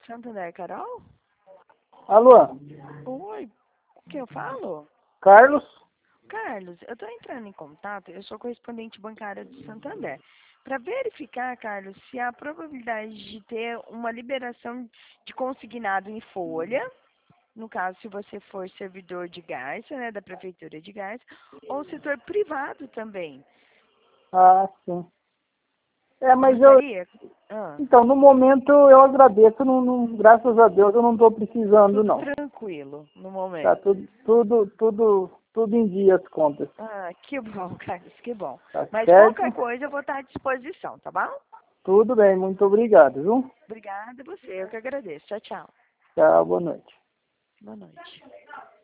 Santander, Carol? Alô? Oi, o que eu falo? Carlos? Carlos, eu estou entrando em contato, eu sou correspondente bancária do Santander, para verificar, Carlos, se há probabilidade de ter uma liberação de consignado em folha, no caso, se você for servidor de Garça, né, da Prefeitura de Garça, ou setor privado também. Ah, sim. Mas Gostaria? Ah, então, no momento eu agradeço, graças a Deus eu não estou precisando, tudo não. tranquilo no Tá momento. tudo em dia as contas. Ah, que bom, Carlos, que bom. Tá Mas certo? qualquer coisa eu vou estar à disposição, tá bom? Tudo bem, muito obrigado, viu? Obrigada a você, eu que agradeço. Tchau, tchau. Tchau, boa noite. Boa noite.